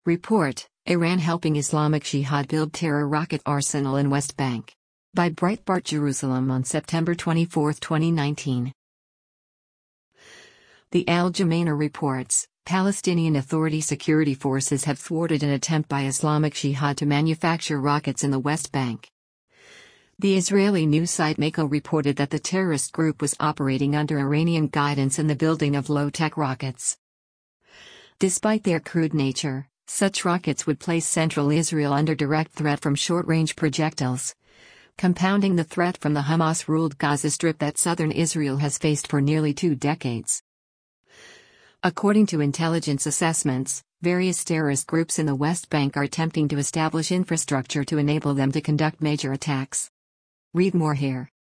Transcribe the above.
Report: Iran helping Islamic Jihad build terror rocket arsenal in West Bank. By Breitbart Jerusalem on September 24, 2019. The Al Jamaina reports, Palestinian Authority security forces have thwarted an attempt by Islamic Jihad to manufacture rockets in the West Bank. The Israeli news site Mako reported that the terrorist group was operating under Iranian guidance in the building of low-tech rockets. Despite their crude nature, such rockets would place central Israel under direct threat from short-range projectiles, compounding the threat from the Hamas-ruled Gaza Strip that southern Israel has faced for nearly 2 decades. According to intelligence assessments, various terrorist groups in the West Bank are attempting to establish infrastructure to enable them to conduct major attacks. Read more here.